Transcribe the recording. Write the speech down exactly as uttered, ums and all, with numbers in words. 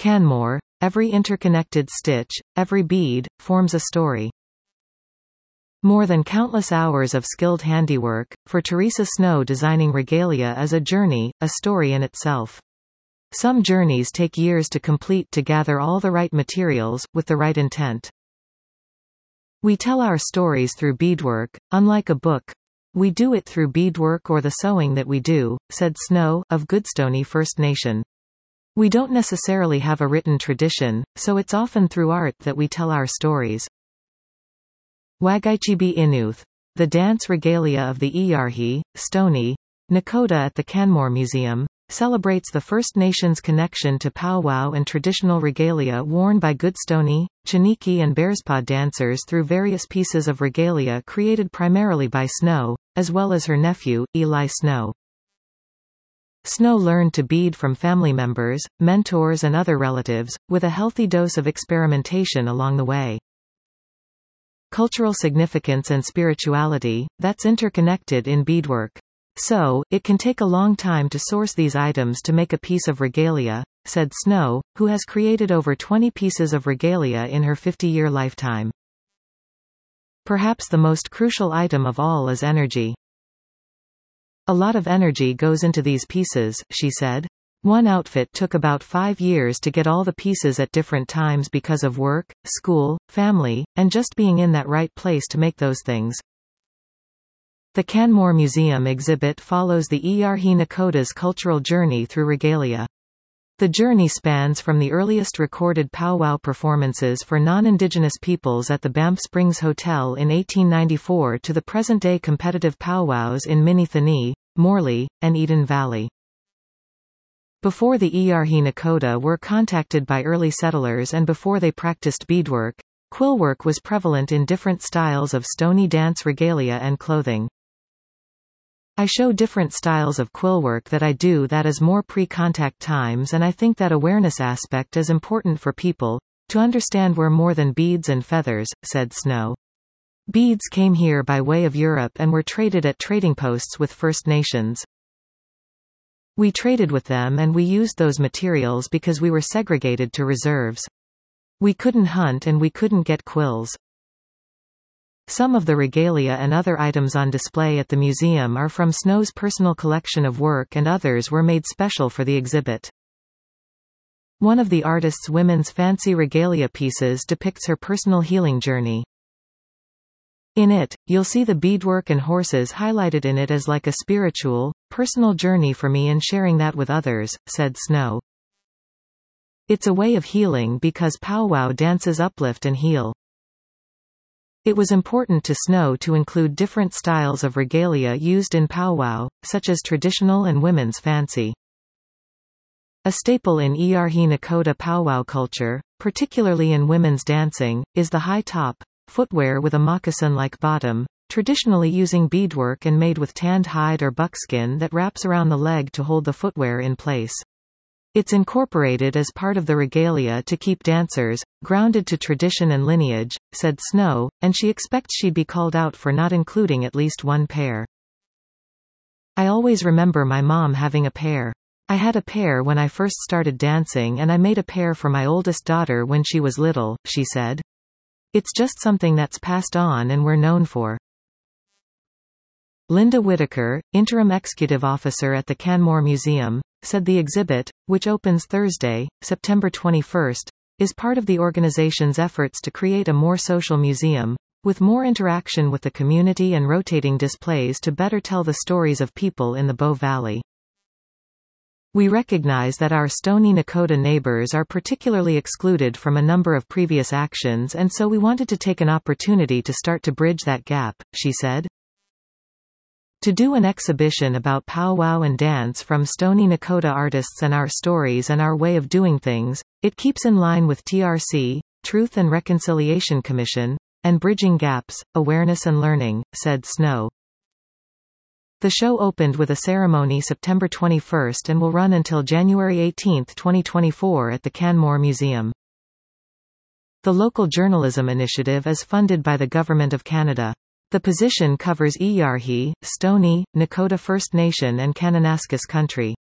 Canmore, every interconnected stitch, every bead, forms a story. More than countless hours of skilled handiwork, for Teresa Snow designing regalia is a journey, a story in itself. Some journeys take years to complete to gather all the right materials, with the right intent. We tell our stories through beadwork, unlike a book. We do it through beadwork or the sewing that we do, said Snow, of Goodstoney First Nation. We don't necessarily have a written tradition, so it's often through art that we tell our stories. Wagaichibi Inuth, the dance regalia of the Eeyarhi, Stoney, Nakota at the Canmore Museum, celebrates the First Nations' connection to powwow and traditional regalia worn by Goodstoney, Chiniki and Bearspaw dancers through various pieces of regalia created primarily by Snow, as well as her nephew, Eli Snow. Snow learned to bead from family members, mentors and other relatives, with a healthy dose of experimentation along the way. Cultural significance and spirituality, that's interconnected in beadwork. So, it can take a long time to source these items to make a piece of regalia, said Snow, who has created over twenty pieces of regalia in her fifty-year lifetime. Perhaps the most crucial item of all is energy. A lot of energy goes into these pieces, she said. One outfit took about five years to get all the pieces at different times because of work, school, family, and just being in that right place to make those things. The Canmore Museum exhibit follows the Eeyarhi Nakota's cultural journey through regalia. The journey spans from the earliest recorded powwow performances for non-Indigenous peoples at the Banff Springs Hotel in eighteen ninety-four to the present-day competitive powwows in Minithini, Morley, and Eden Valley. Before the Eeyarhi Nakota were contacted by early settlers and before they practiced beadwork, quillwork was prevalent in different styles of Stoney dance regalia and clothing. I show different styles of quillwork that I do that is more pre-contact times, and I think that awareness aspect is important for people to understand we're more than beads and feathers, said Snow. Beads came here by way of Europe and were traded at trading posts with First Nations. We traded with them and we used those materials because we were segregated to reserves. We couldn't hunt and we couldn't get quills. Some of the regalia and other items on display at the museum are from Snow's personal collection of work and others were made special for the exhibit. One of the artist's women's fancy regalia pieces depicts her personal healing journey. In it, you'll see the beadwork and horses highlighted in it as like a spiritual, personal journey for me and sharing that with others, said Snow. It's a way of healing because powwow dances uplift and heal. It was important to Snow to include different styles of regalia used in powwow, such as traditional and women's fancy. A staple in Eeyarhi Nakota powwow culture, particularly in women's dancing, is the high top, footwear with a moccasin-like bottom, traditionally using beadwork and made with tanned hide or buckskin that wraps around the leg to hold the footwear in place. It's incorporated as part of the regalia to keep dancers grounded to tradition and lineage, said Snow, and she expects she'd be called out for not including at least one pair. I always remember my mom having a pair. I had a pair when I first started dancing and I made a pair for my oldest daughter when she was little, she said. It's just something that's passed on and we're known for. Linda Whitaker, Interim Executive Officer at the Canmore Museum, said the exhibit, which opens Thursday, September twenty-first, is part of the organization's efforts to create a more social museum, with more interaction with the community and rotating displays to better tell the stories of people in the Bow Valley. We recognize that our Stoney Nakota neighbors are particularly excluded from a number of previous actions, and so we wanted to take an opportunity to start to bridge that gap, she said. To do an exhibition about powwow and dance from Stoney Nakota artists and our stories and our way of doing things, it keeps in line with T R C, Truth and Reconciliation Commission, and Bridging Gaps, Awareness and Learning, said Snow. The show opened with a ceremony September twenty-first and will run until January eighteenth twenty twenty-four at the Canmore Museum. The local journalism initiative is funded by the Government of Canada. The position covers Eeyarhi, Stoney, Nakota First Nation and Kananaskis country.